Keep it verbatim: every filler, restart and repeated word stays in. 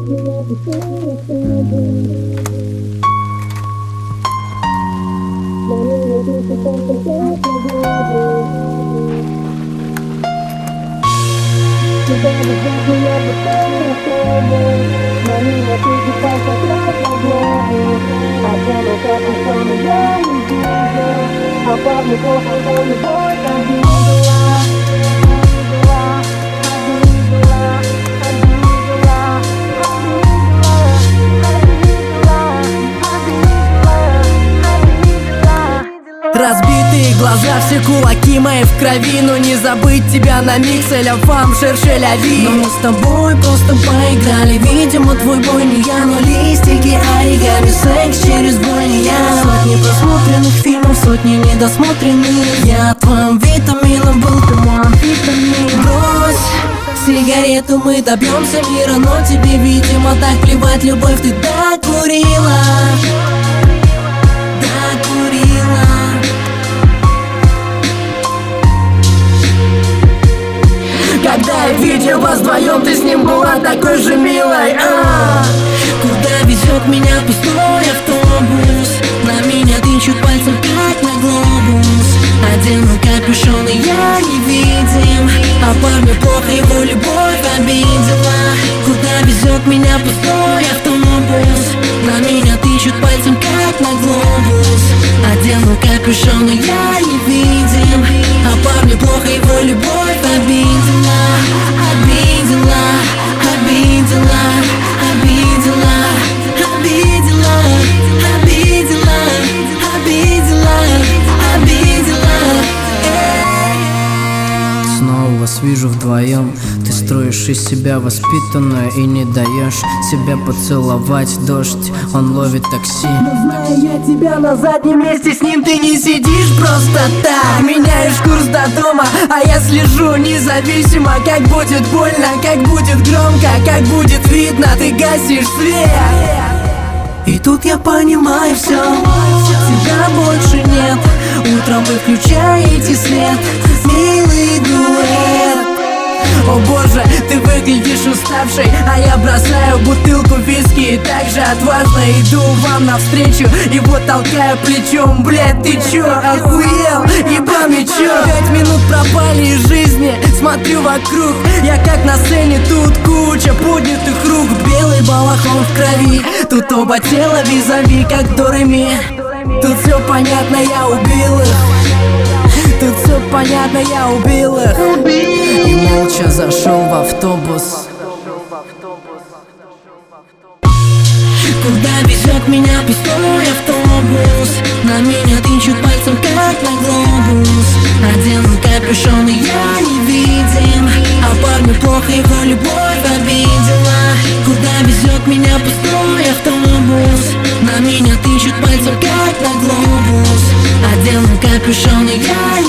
Разбитые глаза, все кулаки мои в крови. Но не забыть тебя на миг, ля фам, шерше ля ви. Но мы с тобой просто поиграли. Видимо, твой бой не я, но листики, оригами, секс через боль не я. Сотни просмотренных фильмов, сотни недосмотренных. Я твоим витамином был, ты мой амфетамин. Брось сигарету, мы добьемся мира. Но тебе, видимо, так плевать, любовь ты докурила. Когда я видел вас вдвоем, ты с ним была такой же милой. а Куда везет меня пустой автобус? На меня тычут пальцем, как на глобус. Одену капюшон, и я не видим. А парню плохо, его любовь обидела. Куда везет меня пустой автобус? На меня тычут пальцем, как на глобус. Одену капюшон, и я не видим. А парню плохо, его любовь обидела. Обидела, обидела, обидела, обидела, обидела, обидела, обидела. Снова вас вижу вдвоем. Ты строишь из себя воспитанную и не даешь себя поцеловать в дождь. Он ловит такси. Но зная я тебя на заднем месте, с ним ты не сидишь просто так. Меняешь курс до дома, а я слежу независимо. Как будет больно, как будет громко, как будет видно, ты гасишь свет. И тут я понимаю все, тебя больше нет. Утром вы включаете свет, милый дуэт. О боже, ты выглядишь уставшей, а я бросаю бутылку виски и так же отважно иду вам навстречу. И вот толкаю плечом, блядь, ты чё, охуел? Ебаный чё? Пять минут пропали из жизни, смотрю вокруг. Я как на сцене, тут куча поднятых рук. Белый балахон в крови, тут оба тела визави, как до ре ми. Тут все понятно, я убил их. Тут все понятно, я убил их. И молча зашел в автобус. Куда везет меня пустой автобус? На меня тычут пальцем, как на глобус. Одену капюшон, и я не видим. А парню плохо, его любовь обидела. Куда везет меня пустой автобус? На меня тычут пальцем, как на глобус. Одену капюшон, и я